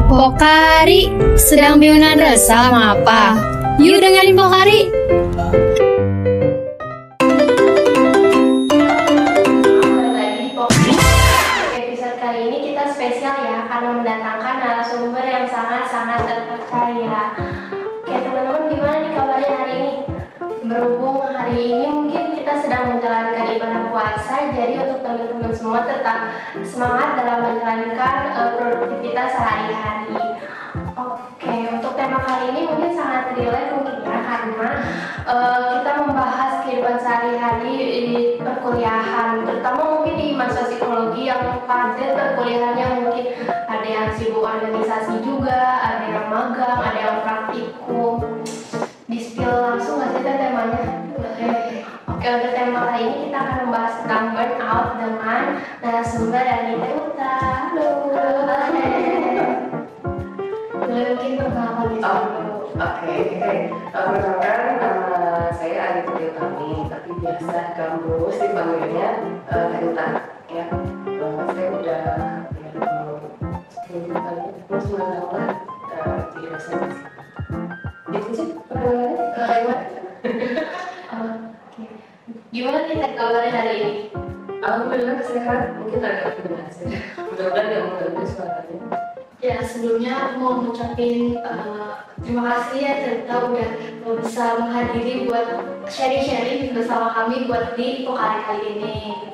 Pokari, sedang bingungan resah sama apa? Yuk dengerin Pokari. Episode kali ini kita spesial ya, karena mendatangkan narasumber yang sangat-sangat terpercaya. Oke teman-teman, gimana nih kabarnya hari ini? Berhubung hari ini mungkin kita sedang menjalankan ibadah puasa, jadi untuk teman-teman semua tetap semangat dalam menjalankan produktivitas sehari-hari. Oke, untuk tema kali ini mungkin sangat relate mungkin ya, karena kita membahas kehidupan sehari-hari di perkuliahan, terutama mungkin di masa psikologi yang padat perkuliahannya, mungkin ada yang sibuk organisasi juga, ada yang magang, ada yang praktikum. Di-spill langsung nggak sih temanya? Oke, untuk tema kali ini kita akan membahas tentang burnout dengan narasumber Anita Uta. Halo. Mungkin perkenalan di sini. Oke. Perkenalkan, nama saya Anita Utami, tapi biasa kampus dipanggilnya Anita. Ya, saya udah 10 tahun lah di dosen. Itu sih perkenalannya. Gimana nih kabarnya hari ini? Alhamdulillah sehat, mungkin agak benar sih. Mudah-mudahan nggak mengganggu suaranya. Ya, sebelumnya aku mau ngucapin terima kasih ya Cerita udah bisa menghadiri buat sharing-sharing bersama kami buat di Pokari kali ini.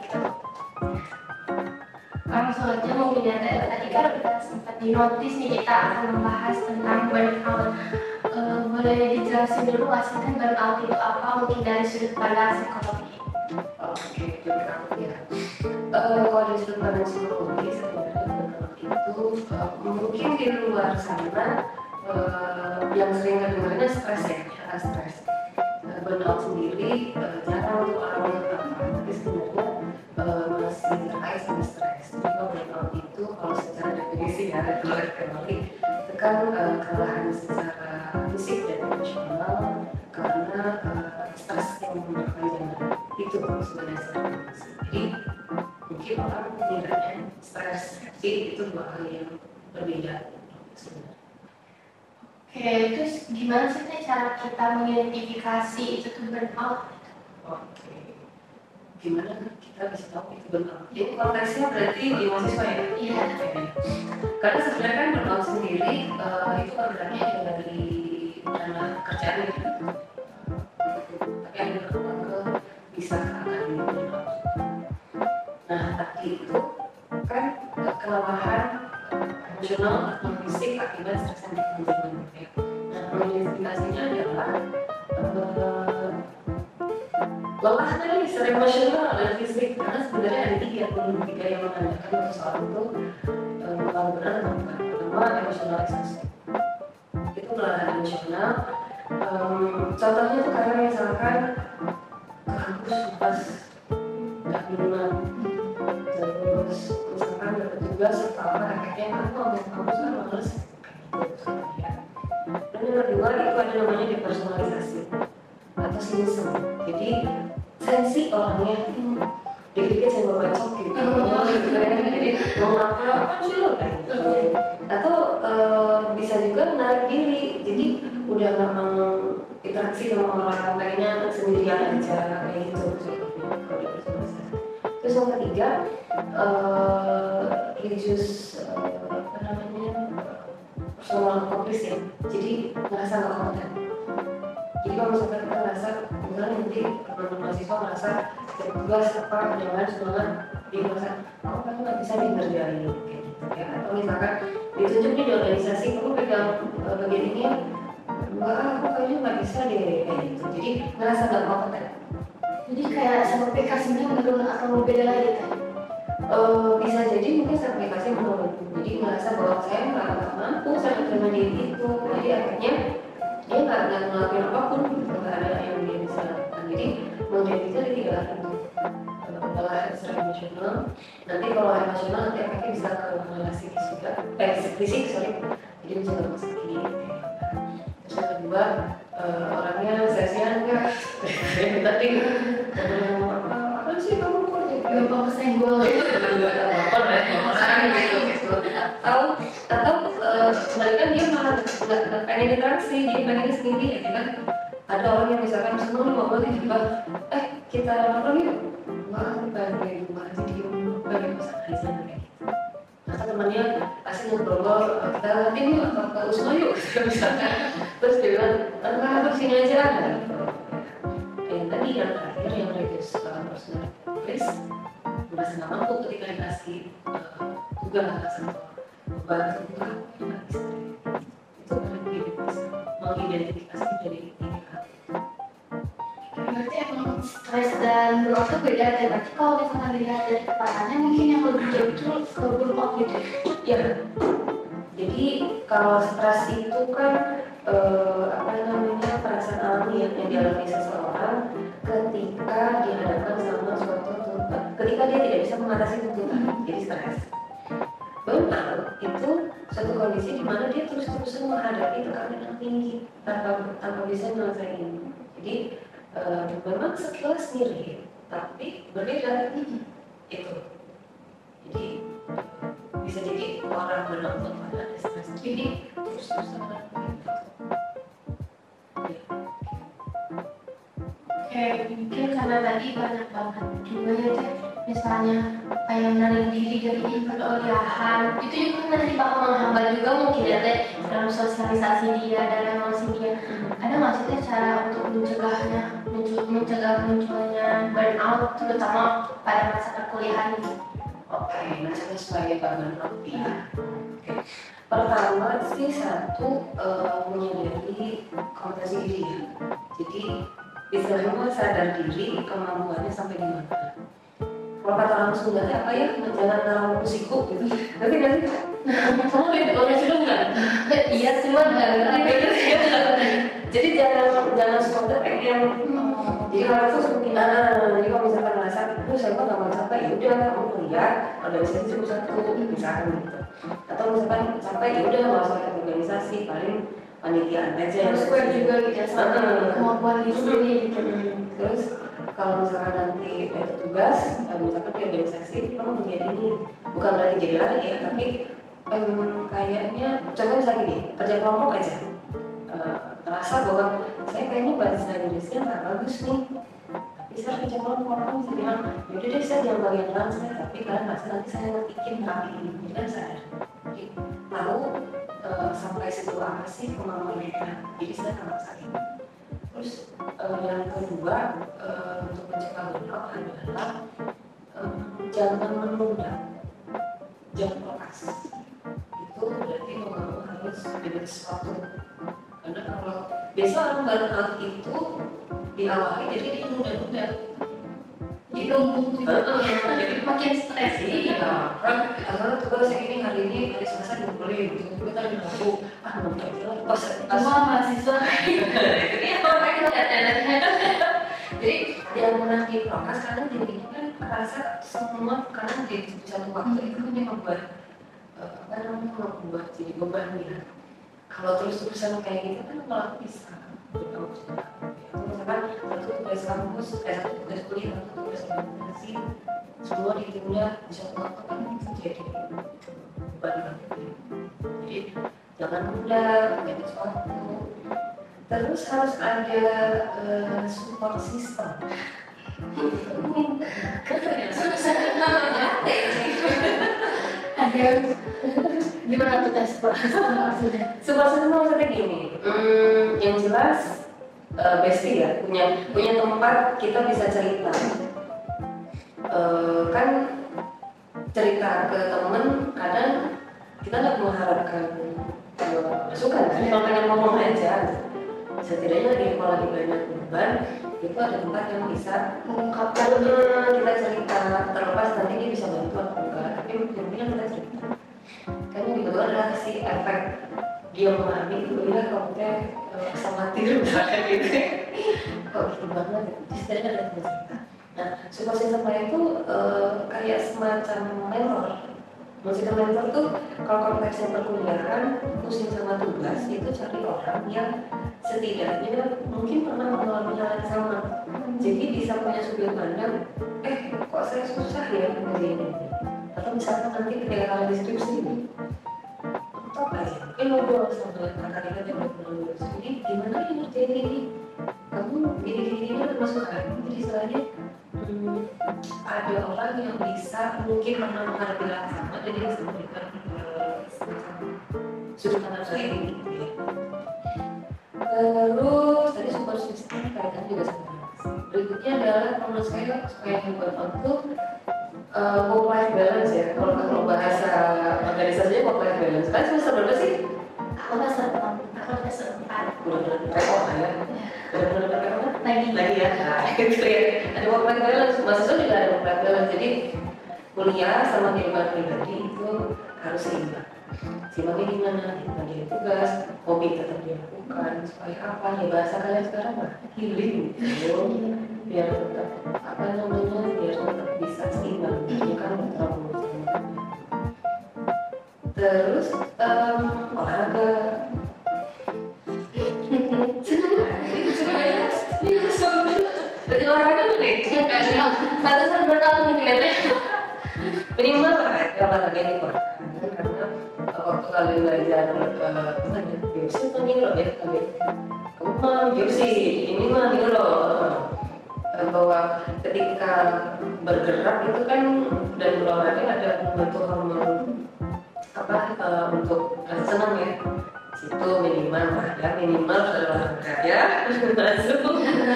Langsung aja mungkin ya, tadi kan udah sempat dinotis nih kita akan membahas tentang burnout. Boleh dijelasin dulu nggak sih kan burnout itu apa, mungkin dari sudut pandang psikologi? Oke, burnout ya. Kalau dari sudut pandang psikologi sebenarnya burnout itu mungkin di luar sana yang sering kedengarannya stres ya, kata stres. Burnout sendiri jarang untuk orang yang apa, tapi sebenarnya masih terkait sama stres. Jadi kalau burnout itu kalau secara definisi ya, teori tekan kelelahan secara fisik dan emosional karena stres yang berkepanjangan itu sebenarnya secara definisi. Jadi mungkin orang mengira stres itu dua hal yang berbeda sebenarnya. Oke, terus gimana sih cara kita mengidentifikasi itu tuh burnout? Oke, gimana kita bisa tahu itu burnout? Jadi konteksnya berarti di mahasiswa ya? Iya. Karena sebenarnya kan burnout sendiri itu organnya dari ranah kerjaan gitu. Tapi ada beberapa bisa akan burnout. Nah, tadi itu kan kelelahan emosional atau fisik akibat stres yang berkepanjangan. Nah, mengidentifikasinya adalah lelah tadi secara emosional dan fisik, karena sebenarnya ada tiga yang menandakan seseorang itu bakal berat atau bukan. Pertama, emosional exhaustion. Itu kelelahan emosional. Contohnya tuh karena misalkan ke kampus pas nggak minuman, terus misalkan dapat tugas apa akhirnya aku ambil kampus kan males. Dan yang kedua itu ada namanya depersonalisasi atau sinisme. Jadi sensi orangnya dikit-dikit saya mau bacok gitu. Jadi mau apa sih lo kayak gitu. Atau bisa juga menarik diri. Jadi udah nggak mau interaksi sama orang lainnya, sendirian aja kayak gitu. Terus yang ketiga religious personal komplis ya. Jadi ngerasa nggak kompeten. Jadi kalau misalkan kita ngerasa misalnya nanti teman-teman mahasiswa ngerasa setiap tugas apa jangan semangat, dia ngerasa kamu nggak bisa ngerjain kayak gitu ya. Atau misalkan ditunjuk di organisasi kamu pegang bagian ini, enggak aku kayaknya nggak bisa deh kayak gitu. Jadi ngerasa nggak kompeten. Jadi kayak sertifikasinya menurun atau beda lagi kan? Bisa jadi mungkin sertifikasi menurun. Jadi ngerasa bahwa saya nggak mampu saya terima diri itu. Jadi akhirnya dia nggak ngelakuin apapun, nggak ada yang dia bisa lakukan. Jadi menjadi itu ada tiga hal itu. Kelelahan secara emosional. Nanti kalau emosional nanti efeknya bisa ke relasi juga, fisik sorry. Jadi bisa ke rumah sakit. Terus yang kedua orangnya sia-sia enggak. Tadi apa sih kamu kok jadi Gampang kesenggol. nggak ada apa-apa lah orang gitu. Atau Sebenarnya kan dia malah nggak pengen interaksi, dia pengen sendiri ya kan. Ada orang yang misalkan senang nih ngobrol tiba-tiba, kita nongkrong yuk, wah pengen kayak di rumah aja diem, pengen masak aja kayak gitu. Nah temannya asik ngobrol, kita latihan yuk, ke Usma yuk, misalkan. Terus dia bilang, enggak, sini aja ada. Yang tadi yang terakhir yang reduce personal risk, merasa nggak mampu ketika dikasih tugas atau beban itu nggak bisa. Itu mengidentifikasi dari indikator. Berarti emang stres dan burnout itu beda ya. Berarti kalau misalkan dilihat dari kepalanya mungkin yang lebih jauh itu ke burnout gitu Ya. Jadi kalau stres itu kan perasaan alami yang dialami seseorang ketika dihadapkan sama suatu tuntutan, ketika dia tidak bisa mengatasi tuntutan, jadi stres. Burnout itu suatu kondisi di mana dia terus-terusan menghadapi tekanan yang tinggi tanpa bisa menyelesaikan. Jadi memang sekilas mirip, tapi berbeda itu. Jadi bisa jadi orang burnout pada ada stres, jadi terus-terusan menghadapi itu. Mungkin karena tadi banyak banget juga ya Teh, misalnya kayak menarik diri dari perkuliahan itu juga nanti bakal menghambat juga mungkin ya Teh dalam sosialisasi dia dan emosi dia. Ada nggak sih Teh cara untuk mencegah munculnya burnout terutama pada masa perkuliahan ini? Oke, nah saya sebagai burnout ya. Pertama sih menyadari kompetensi diri ya. Jadi istilahnya sadar diri kemampuannya sampai di mana. Kalau kata orang Sunda apa ya, jangan terlalu musiku gitu. Nanti kamu lihat orang Sunda nggak? Iya sih mah jadi jangan suka yang jadi kalau itu mungkin jadi kalau misalkan merasa saya kok nggak mau capek, ya udah kamu kuliah organisasi cuma satu misalkan gitu. Atau misalkan capek, ya udah nggak usah ikut organisasi, paling panitiaan aja. Harus kuat juga gitu sama kemampuan diri sendiri gitu. Terus kalau misalkan nanti ada tugas, misalkan di organisasi, kamu menjadi ini bukan berarti jadi lari ya, tapi kayaknya contohnya misalnya gini, kerja kelompok aja. Terasa bahwa saya kayaknya bahasa Inggrisnya nggak bagus nih, tapi saya kerja kelompok, orang bisa bilang yaudah deh saya jangan bagian lain saya, tapi kalian pasti nanti saya ngetikin rapi ini, jadi kan sadar. Jadi tahu sampai situ apa sih kemampuan kita, jadi saya nggak maksain. Terus yang kedua untuk mencegah burnout adalah jangan menunda, jangan prokas. Itu berarti kamu harus dengan sesuatu. Karena kalau biasa orang burnout itu diawali jadi dia nunda-nunda. Jadi jadi makin stres sih. Karena tugas ini hari Selasa boleh gitu. Kita tadi ngaku nonton film pas semua mahasiswa. Jadi yang pernah di prokas kadang jadi kan merasa semua karena di satu waktu itu hanya membuat membuat jadi beban ya. Kalau terus-terusan kayak gitu kan malah bisa misalkan satu tugas kampus, satu tugas kuliah, satu tugas organisasi, semua ditunda di satu waktu kan itu jadi beban banget. Jadi jangan mudah menjadi sesuatu. Terus harus ada support system. Ada gimana tuh tes support maksudnya? Support system maksudnya gini, yang jelas bestie ya, punya tempat kita bisa cerita. Kan cerita ke temen kadang kita nggak mengharapkan masukan kan, kalau pengen ngomong aja. Setidaknya kalau lagi banyak beban, itu ada tempat yang bisa mengungkapkan kita cerita, terlepas nanti dia bisa bantu atau enggak, tapi mungkin kita cerita. Kan yang dibutuhkan adalah si efek dia memahami itu bilang kalau kita khawatir misalkan gitu. Kok gitu banget, setidaknya ada tempat cerita. Nah, support system itu kayak semacam mentor. Maksudnya mentor tuh kalau konteksnya perkuliahan, pusing sama tugas, itu cari orang yang setidaknya mungkin pernah mengalami hal yang sama. Jadi bisa punya sudut pandang, kok saya susah ya ngerjain ini. Atau misalkan nanti ketika kalian diskusi ini, untuk aja, ngobrol sama kakak kita yang udah lulus, ini gimana ya ngerjain ini, kamu gini termasuk kan, jadi istilahnya ada orang yang bisa mungkin pernah menghadapi hal sama, jadi bisa memberikan sudut pandang lain gitu ya. Terus tadi support system kaitan juga sama berikutnya adalah menurut saya supaya hebat untuk work life balance ya. Kalau bahasa organisasinya work life balance. Kan semester berapa sih? Aku semester 4. Benar-benar repot lah ya. Benar-benar repot Lagi ya. Nah, gitu ya. Ada work life balance. Mahasiswa juga ada work life balance. Jadi kuliah sama kehidupan pribadi itu harus seimbang. Seimbangnya gimana? Bagi tugas, hobi tetap dilakukan supaya apa? Ya bahasa kalian sekarang mah healing. Biar tetap biar tetap bisa seimbang, bukan terlalu terus olahraga berarti olahraga tuh nih pantesan bertahun nih kelihatannya minimal olahraga ini karena waktu kalian belajar biopsi tuh ini loh ya kamu mah biopsi ini mah ini loh bahwa ketika bergerak itu kan dan berolahraga ada membentuk hormon untuk rasa senang ya, situ minimal olahraga ya masuk.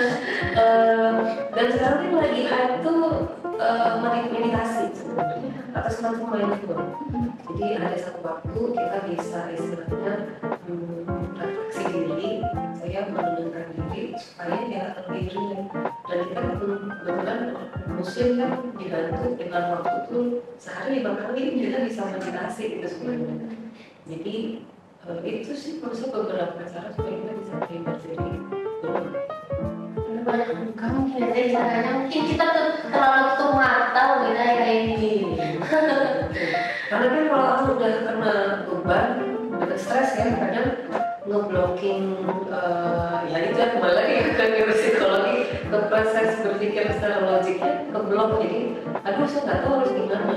Dan sekarang ini lagi ada meditasi sebenarnya atau semacam mindful. Jadi ada satu waktu kita bisa istilahnya refleksi diri, saya menenangkan diri supaya ya lebih rileks. Dan kita kebetulan muslim kan dibantu dengan waktu itu sehari 5 kali kita bisa meditasi itu sebenarnya. Jadi itu sih maksud beberapa cara supaya kita bisa terima diri. Banyak bukan mungkin ya caranya, mungkin kita tuh terlalu tutup mata gitu ya kayak ini. Karena kan kalau orang udah kena beban, udah stres ya, kadang ngeblocking ya itu ya kembali lagi ke neuropsikologi, ke proses berpikir secara logiknya keblok, jadi aduh saya nggak tahu harus gimana.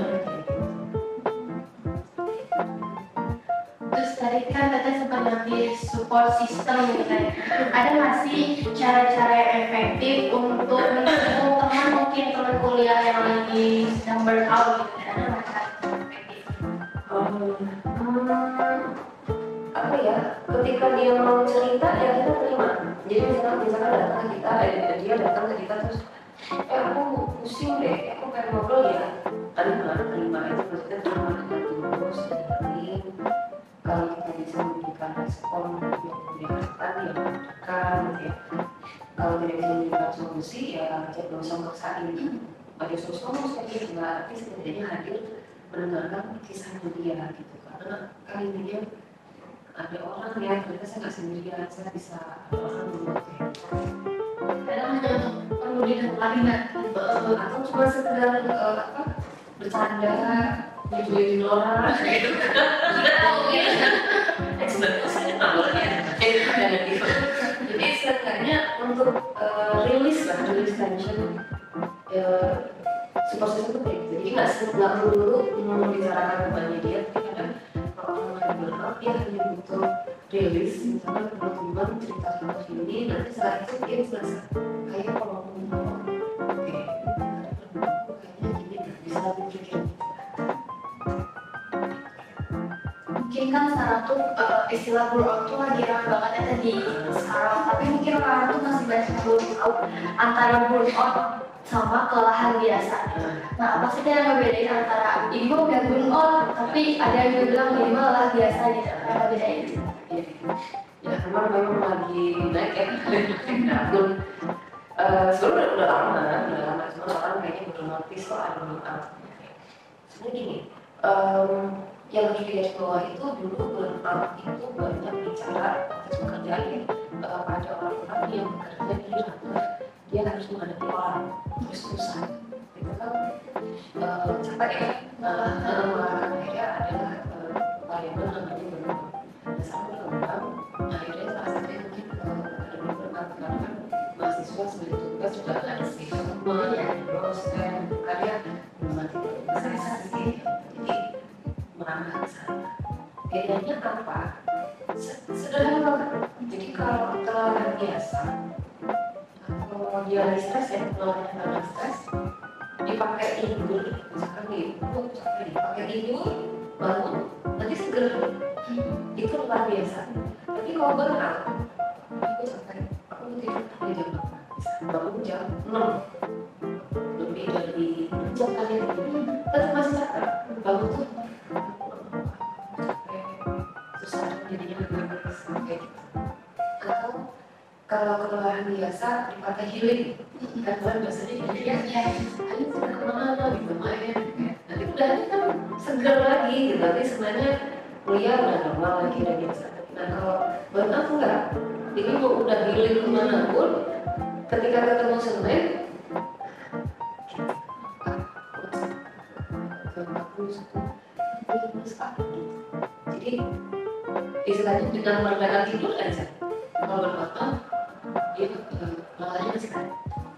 Terus tadi kan Teteh sempat ngambil support system gitu kan. Ada masih cara-cara yang efektif untuk mendukung teman mungkin teman kuliah yang lagi sedang burnout gitu kan? Ada nggak cara efektif? Apa ya? Ketika dia mau cerita ya kita terima. Jadi misalkan datang ke kita, dia datang ke kita terus, aku pusing deh, aku pengen ngobrol ya. Terima aja maksudnya terima dengan tulus, dengerin. Kalau kita bisa memberikan respon yang diharapkan ya berikan ya. Kalau tidak bisa memberikan solusi ya jangan usah maksain ada solusi kayak gitu, nggak, tapi setidaknya hadir mendengarkan kisahnya dia gitu. Karena kali ini dia ada orang ya, ternyata saya nggak sendirian, saya bisa ada orang membuat kayak gitu. Kadang hanya untuk perlu didengarin atau cuma sekedar bercanda, nyuduin orang gitu. Sebenarnya saya nggak boleh gitu. Jadi sebenarnya untuk rilis tension support system itu kayak gitu. Jadi nggak melulu membicarakan bebannya dia, tapi kadang kalau orang lagi burnout dia hanya butuh rilis, misalnya teman-teman cerita seperti ini, nanti setelah itu dia merasa kayak kalau ngomong oke, kayaknya gini bisa lebih pikir. mungkin kan sekarang tuh istilah burnout tuh lagi ramai banget ya di sekarang, tapi mungkin orang tuh masih banyak yang belum tahu antara burnout sama kelelahan biasa. Nah, apa sih yang ngebedain antara ini mah udah burnout, tapi ada yang juga bilang ini mah lelah biasa gitu, apa bedain? Ya memang lagi naik ya, namun sebenarnya udah lama, cuma orang kayaknya belum notice kok ada burnout. Sebenarnya gini, yang harus digarisbawahi itu dulu burnout itu banyak bicara atas pekerjaan ya, pada orang-orang yang bekerja di kantor, dia harus menghadapi orang terus terusan, itu kan capek ya, akhirnya adalah variabel namanya burnout. Dan saat berkembang, akhirnya salah satunya mungkin ada burnout karena kan mahasiswa sebagai tugas sudah ada statement, dosen, karya membantu organisasi, jadi merambah ke sana. Bedanya apa? dia lagi stres ya, kalau lagi stres dipakai tidur, misalkan gitu, sampai dipakai tidur bangun nanti seger, itu luar biasa. Tapi kalau burnout aku sampai aku tidur di jam 8 bangun jam 6 lebih dari jam kali itu tetap masih capek bangun tuh capek susah jadinya nangis kayak gitu. Atau kalau kelelahan biasa dipakai healing kan biasanya jadi ya ini sudah kemana gitu main nanti udah ini kan seger lagi gitu, tapi sebenarnya kuliah udah normal lagi udah biasa. Nah kalau burnout enggak, ini mau udah healing kemana pun ketika ketemu Senin jadi istilahnya dengan mereka tidur aja kalau berpotong dia malahnya masih kan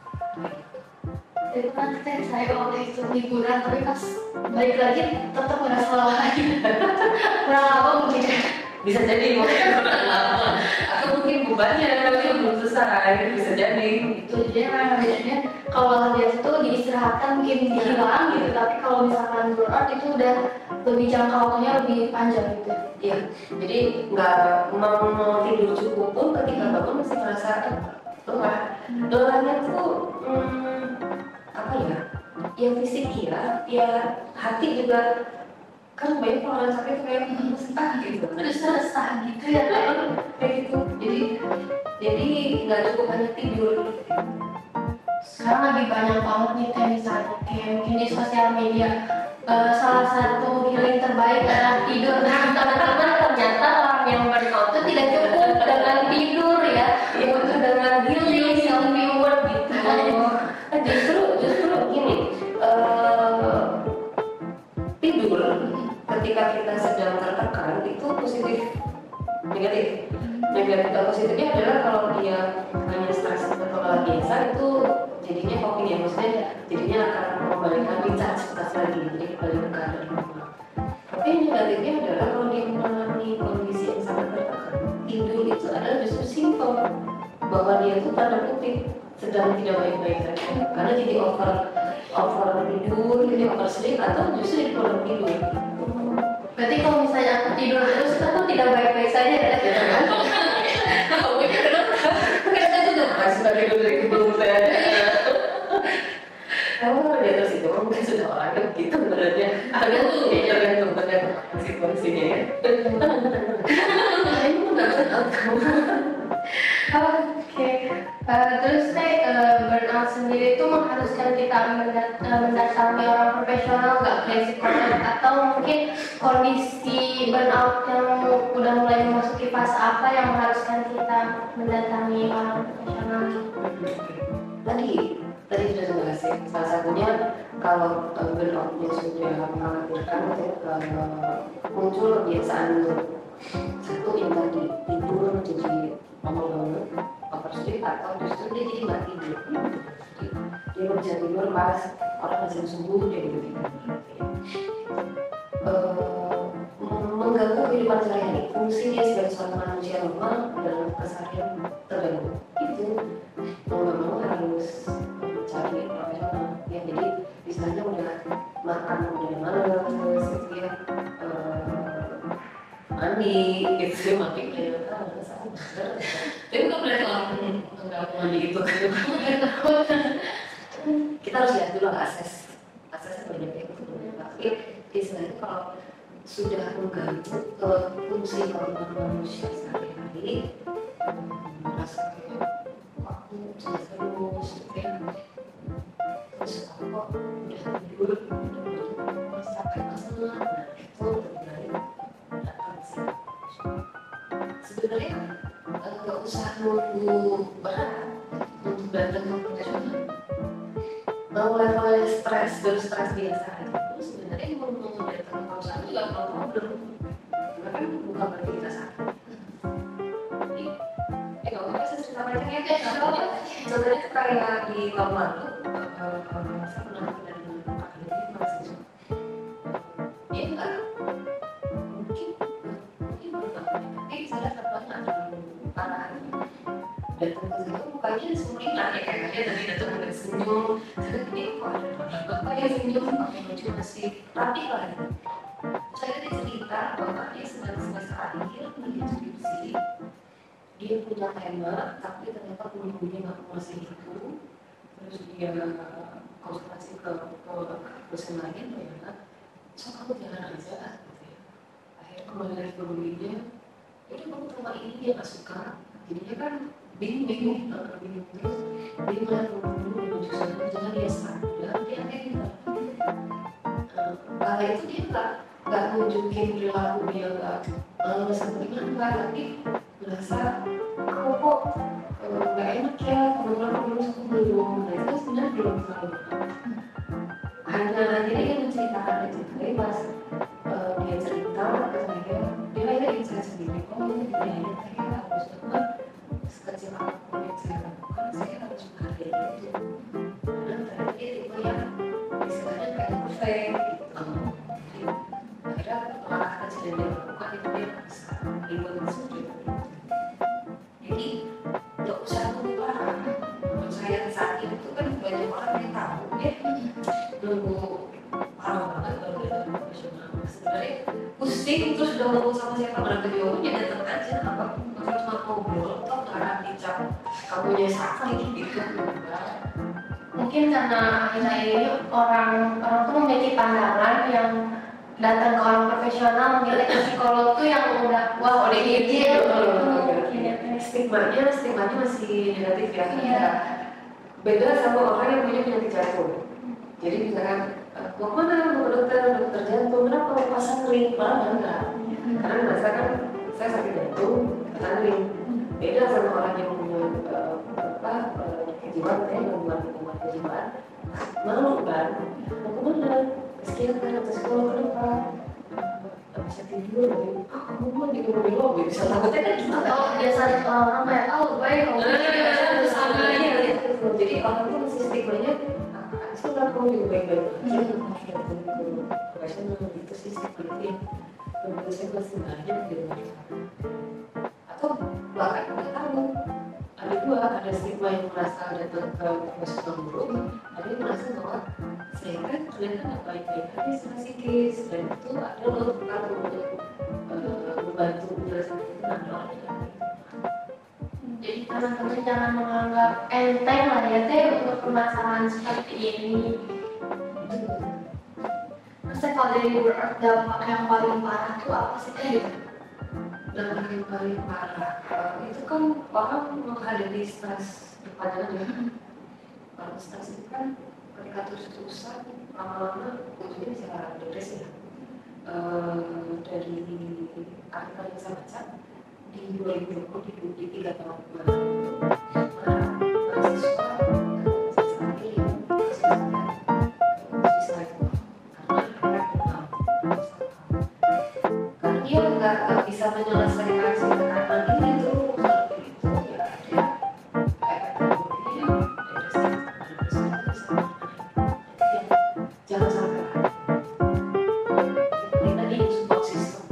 Itu kan saya waktu itu liburan, tapi pas balik lagi tetap ngerasa lelah lagi. Kurang apa mungkin? bisa jadi mungkin kurang lama atau mungkin bebannya belum selesai, bisa jadi Itu jadi memang biasanya kalau lelah biasa itu diistirahatkan mungkin hilang gitu, tapi kalau misalkan burnout itu udah lebih jangka waktunya lebih panjang gitu. iya. Jadi nggak mau tidur cukup pun ketika bangun masih merasa lelah. Lelahnya tuh apa ya? Yang fisik iya, ya hati juga kan banyak orang sakit tuh kayak gitu. Terus resah gitu ya Kayak gitu. Jadi nggak cukup hanya tidur. sekarang lagi banyak banget nih kayak misalnya kayak mungkin di sosial media salah satu healing terbaik adalah tidur. Nah teman-teman, ternyata orang yang burnout itu tidak cukup dengan tidur ya, butuh dengan healing, self reward gitu. Justru gini, tidur ketika kita sedang tertekan itu positif. Negatif positifnya adalah kalau dia hanya stres atau lelah biasa itu jadinya coping ya, maksudnya jadinya akan membalikan recharge lagi, jadi kembali ke keadaan normal. Tapi yang negatifnya adalah kalau dia mengalami kondisi yang sangat tertekan, tidur itu adalah justru simptom bahwa dia itu tanda kutip sedang tidak baik-baik saja, karena jadi over tidur, jadi over sleep atau justru jadi kurang tidur. Berarti kalau misalnya aku tidur terus aku tidak baik-baik saja ya? Sebagai dari belum saya kamu dia terus itu mungkin sudah orangnya begitu sebenarnya tergantung situasinya ya. Ini benar-benar kamu. Oke, terus burnout sendiri itu mengharuskan kita mendatangi orang profesional nggak, kayak psikolog, atau mungkin kondisi burnout yang udah mulai memasuki fase apa yang mengharuskan kita mendatangi orang profesional? Tadi sudah saya bahas ya, salah satunya kalau burnoutnya sudah mengkhawatirkan muncul kebiasaan satu yang tadi tidur jadi lama banget, oversleep, atau justru dia jadi nggak tidur. Dia nggak bisa tidur pas orang masih sembuh dia gitu tidur. Mengganggu kehidupan sehari-hari, fungsi dia sebagai seorang manusia normal dalam keseharian terganggu. Itu mau nggak mau harus cari profesional. Ya jadi istilahnya udah makan udah males, gitu ya, mandi, gitu ya, mandi kayak tapi bukan berarti orang nggak mau mandi itu. Kita harus lihat dulu aksesnya banyak ya, tapi istilahnya kalau sudah mengganggu ke fungsi normal manusia sehari-hari, merasa kayak aku jelas terus, terus aku kok udah tidur, sampai masalah, nah itu benar-benar datang sih. Sebenarnya nggak usah nunggu berat untuk datang ke profesional. Mau levelnya stres biasa aja, terus sebenarnya mau datang ke perusahaan juga kalau problem, karena kan bukan berarti kita sakit. Jadi, nggak apa-apa saya cerita banyak ya. Contohnya kayak di tahun lalu, saya pernah dari akademi mahasiswa. Dia nggak mungkin berapa, tapi saya dapat banyak ada parah. datang ke situ mukanya sempurna ya kayak dia tadi datang ada senyum, saya ini kok ada bapak yang senyum pakai baju masih rapi lah. Saya dia cerita bahwa dia sedang semester akhir di skripsi, dia punya tema tapi ternyata penghulunya nggak menguasai itu, terus dia konsultasi ke dosen lain ternyata so kamu jangan aja gitu ya. Akhirnya kembali lagi ke gurunya, itu kamu tema ini dia nggak suka, jadinya kan bingung terus dia malah dulu jurusan jangan dia sadar dia kayak gitu. Kala itu dia nggak nunjukin perilaku dia nggak seperti apa, tapi merasa aku kok nggak enak ya kebetulan aku belum, nah itu sebenarnya belum terlalu hanya jadi dia menceritakan aja, tapi pas dia cerita ke saya dia ingin saya sendiri kok dia kayak harus teman sekecil apapun yang saya lakukan saya harus menghargai itu karena tadi dia tipe yang istilahnya kayak perfect gitu. Akhirnya langkah kecil yang dia lakukan itu dia bisa ribut sendiri. Jadi nggak usah nunggu parah. Menurut saya saat itu kan banyak orang yang tahu ya nunggu parah banget baru dia profesional. Sebenarnya pusing terus udah ngomong sama siapa nggak ada jawabannya datang aja apa cuma ngobrol atau karena dicap kamunya sakit gitu. Mungkin karena akhir-akhir ini orang tuh memiliki pandangan yang datang ke orang profesional menilai ke psikolog tuh yang udah wah udah gitu stigmanya masih negatif ya. Iya. Beda sama orang yang punya penyakit jantung. Jadi misalkan mau kemana, mau dokter jantung, kenapa mau pasang ring? Malah enggak. Karena merasa kan saya sakit jantung, pasang ring. Beda sama orang yang punya kejiwaan, gangguan kejiwaan, malu kan? Mau kemana? Psikiater atau psikolog kenapa? Bisa tidur, kamu mau di lobby bisa takutnya kan gitu. Atau biasanya orang kayak baik kalau sama gitu. Jadi orang tuh masih stigmanya sebenarnya kamu juga baik-baik aja profesional itu sih stigma menurut saya masih banyak di luar sana. Atau bahkan nggak tahu ada dua, ada stigma yang merasa datang ke profesional buruk, ada yang merasa bahwa saya kan ternyata nggak baik-baik aja sama psikis, dan itu ada loh kalau untuk membantu penjelasan itu ada orang yang jadi teman-teman jangan menganggap enteng lah ya teh untuk permasalahan seperti ini. Terus kalau dari dampak yang paling parah itu apa sih teh? Dampak yang paling parah itu kan orang menghadapi stres berpanjangan ya. Kalau stres itu kan ketika terus-terusan lama-lama ujungnya bisa depresi ya. Dari artikel yang saya baca di 2020 di 3 tahun kemarin mahasiswa saat ini siswa itu karena dia nggak bisa menyelesaikan si tekanan itu seperti itu ya dia jangan sampai kita di support system.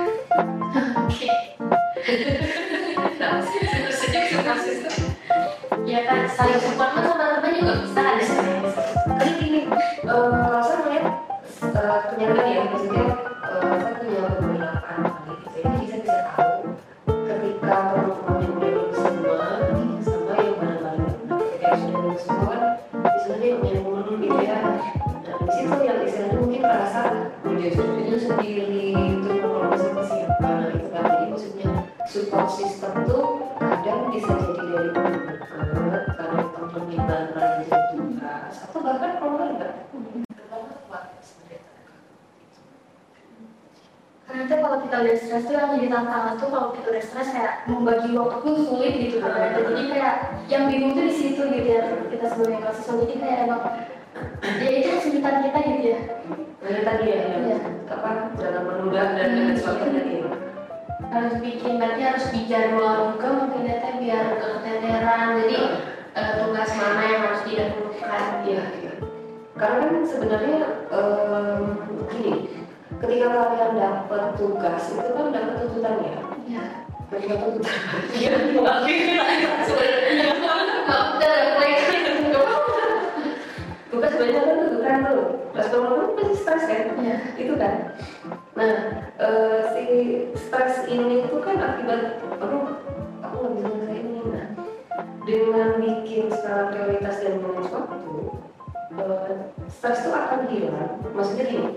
Ya kan saling support kan teman-teman juga bisa ada stres. Jadi gini, kalau saya melihat kenyataan ya, maksudnya saya punya beberapa anak gitu, jadi saya bisa tahu ketika perempuan yang udah lulus semua sama yang bareng-bareng, ketika yang sudah lulus semua kan istilahnya yang nyambung gitu ya. Nah di situ yang istilahnya mungkin merasa studinya sendiri, terus kalau sama siapa, nah itu kan jadi maksudnya support system tuh kadang bisa jadi dari teman dekat, karena teman yang bareng jadi tugas, atau bahkan keluarga. Karena tuh kalau kita udah stres tuh yang jadi tantangan tuh kalau kita udah stres kayak membagi waktu tuh sulit gitu kan. Jadi kayak yang bingung tuh di situ gitu ya kita sebagai mahasiswa. Jadi kayak emang ya itu kesulitan kita gitu ya. Dari tadi ya, apa dalam menunda dan dengan suatu tadi harus bikin berarti harus dijadwal juga mungkin ya biar keteteran. Jadi tugas mana yang harus didahulukan. Iya. Karena kan sebenarnya gini, ketika kalian dapat tugas itu kan dapat tuntutan ya. Iya. ketika tuh dia mengakui tugas banyak kan tuh kan tuh pas bangun pasti stres kan itu kan. Nah si stres ini tuh kan akibat aduh aku nggak bisa ngerasain ini. Nah dengan bikin skala prioritas dan manage waktu stres itu akan hilang. Maksudnya gini,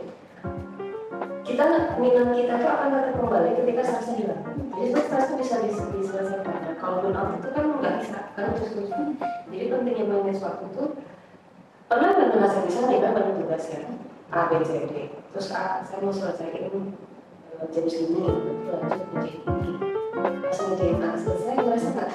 minat kita tuh akan tetap kembali ketika stresnya hilang. Jadi stres itu bisa diselesaikan. Nah, kalau burnout itu kan nggak bisa karena terus. Jadi pentingnya manage waktu itu pernah nggak ngerasa misalnya kan banyak tugas ya A, B, C, D. Terus A, saya mau selesaiin jam segini, lanjut ngerjain ini. Pas ngerjain A selesai, ngerasa nggak?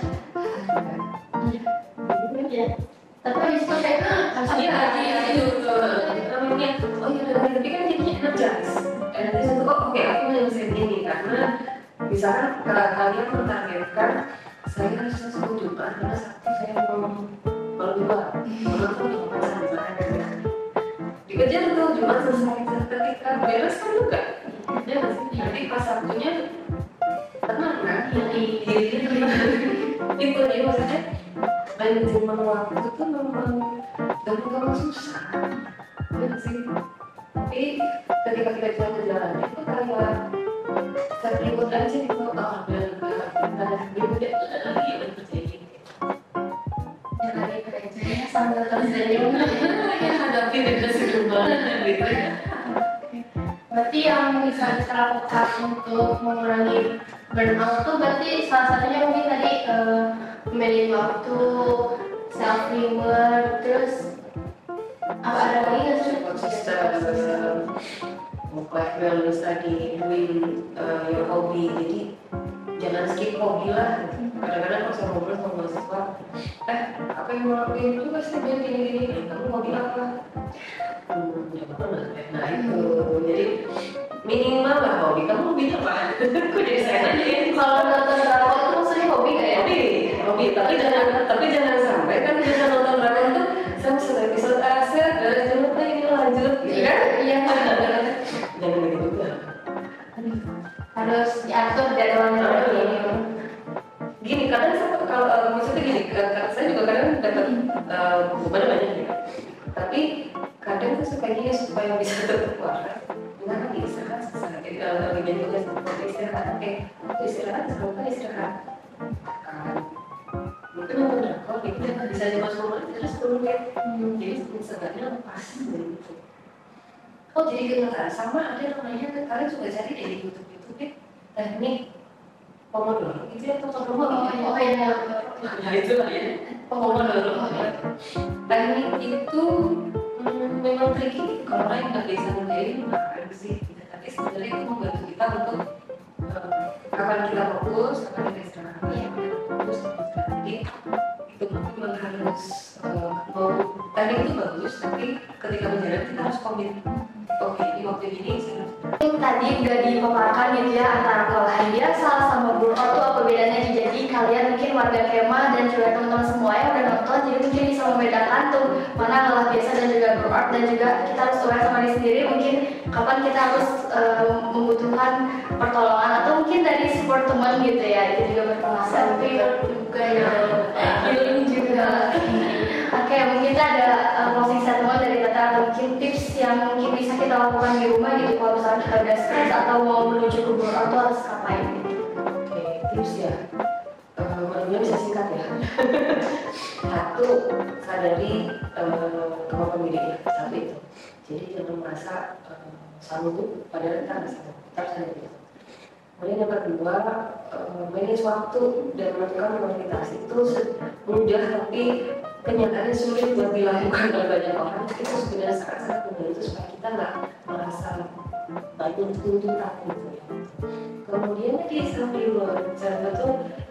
Iya. Tapi habis itu kayak harus lagi itu namanya oh iya tapi kan jadinya energis. Energis itu oke aku menyelesaikan ini karena misalkan kalian mentargetkan saya harus selesai Jumat karena Sabtu saya mau keluar tuh Jumat misalkan dikejar tuh Jumat selesai ketika beres kan juga ya nggak sih jadi pas Sabtunya tenang kan itu jadi maksudnya manajemen waktu itu memang gampang susah ya sih tapi ketika kita jalan itu kayak terikut aja gitu ada berikut ya terjadi ya lagi kerjanya sambil terjadi yang hadapi dengan sebuah gitu ya. Berarti yang bisa kita lakukan untuk mengurangi burnout tuh berarti salah satunya mungkin tadi manage waktu, self reward, terus apa ada lagi nggak sih? Konsisten, work-life balance tadi, doing your hobby. Jadi jangan skip hobi lah. Kadang-kadang kalau saya ngobrol sama mahasiswa, apa yang mau lakuin itu pasti dia gini-gini. Kamu hobi apa? Nah itu, jadi minimal lah hobi. Kamu hobi apa? Kok jadi saya nanyain? Kalau nonton drakor itu maksudnya hobi nggak ya? Hobi. Tapi jangan sampai kan kita nonton drakor tuh sama satu episode aset, jangan lupa ini lanjut, gitu kan? Iya. Jangan begitu juga. Harus diatur jadwalnya gitu. Gini, kadang kalau maksudnya gini, saya juga kadang dapat bebannya banyak ya. Tapi kadang tuh suka gini supaya bisa tetap waras. Nah, istirahat selesai. Jadi kalau lagi jadi tugas istirahat, istirahat, selalu istirahat. Mungkin nonton drakor, gitu bisa cuma 10 menit, terus 10 menit. Jadi seenggaknya lepas dari itu. Oh jadi kedengaran sama ada namanya kalian juga cari di YouTube itu deh teknik Pomodoro itu ya Pomodoro Oh iya. Nah itu lah ya Pomodoro teknik itu memang tricky kalau orang yang nggak bisa ngerjain ngapain sih tapi sebenarnya itu membantu kita untuk kapan kita fokus kapan kita istirahat fokus jadi itu memang harus teknik itu bagus tapi ketika berjalan kita harus komit. Oke, di waktu ini tadi udah dipaparkan gitu ya antara kelelahan biasa sama burnout tuh apa bedanya. Jadi kalian mungkin warga kemah dan juga teman-teman semua yang udah nonton jadi mungkin bisa membedakan tuh mana lelah biasa dan juga burnout dan juga kita harus aware sama diri sendiri mungkin kapan kita harus membutuhkan pertolongan atau mungkin dari support teman gitu ya itu juga berpengaruh juga ya healing juga. Oke, mungkin kita ada closing statement dari Tata atau mungkin tips yang mungkin bisa kita lakukan di rumah gitu kalau misalnya kita udah stres atau mau menuju ke burnout itu harus ngapain gitu. Oke, tips ya mudah-mudahan bisa singkat ya. Satu, sadari kemampuan diri ya, satu itu jadi jangan merasa sanggup padahal kita bisa sadari itu. Kemudian yang kedua, manage waktu dan menentukan prioritas itu mudah tapi kenyataannya sulit buat dilakukan oleh banyak orang. Itu sebenarnya sangat membantu supaya kita nggak merasa banyak tuntutan gitu ya. Kemudian lagi self reward, saya betul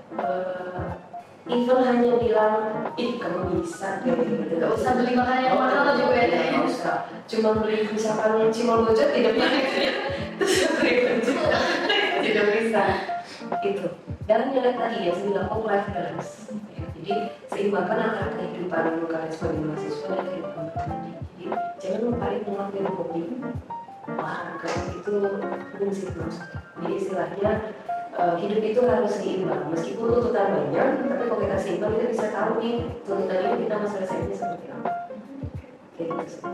even hanya bilang kamu bisa gitu. Gak usah beli makanan yang mahal juga ya. Nggak usah, cuma beli misalkan cimol bocor tidak baik terus beli bocor tidak bisa itu. Dan yang tadi ya saya bilang work-life balance. Jadi seimbangkan antara kehidupan kalian sebagai mahasiswa dan kehidupan pribadi. Jadi jangan lupain ngelakuin hobi olahraga itu prinsip terus. Jadi istilahnya hidup itu harus seimbang. Meskipun tuntutan banyak, tapi kalau kita seimbang kita bisa tahu nih tuntutan ini kita mau selesainya seperti apa. Kayak gitu sih.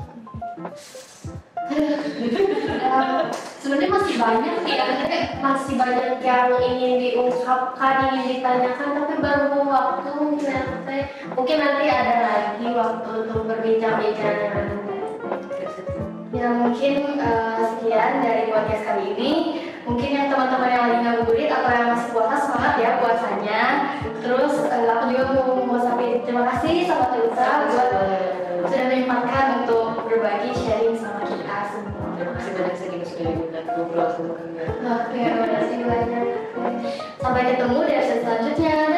Sebenarnya masih banyak sih ya, masih banyak yang ingin diungkapkan, ingin ditanyakan, tapi baru waktu mungkin nanti ada lagi waktu untuk berbincang-bincang. Ya mungkin sekian dari podcast kali ini. Mungkin yang teman-teman yang lagi ngabuburit atau yang masih puasa, semangat ya puasanya. Terus aku juga mau ngucapin terima kasih sama Tulsa buat sudah menyempatkan untuk berbagi sharing sama kita semua. Terima kasih banyak, saya juga sudah diundang ngobrol sama kalian. Terima kasih banyak. Sampai ketemu di episode selanjutnya.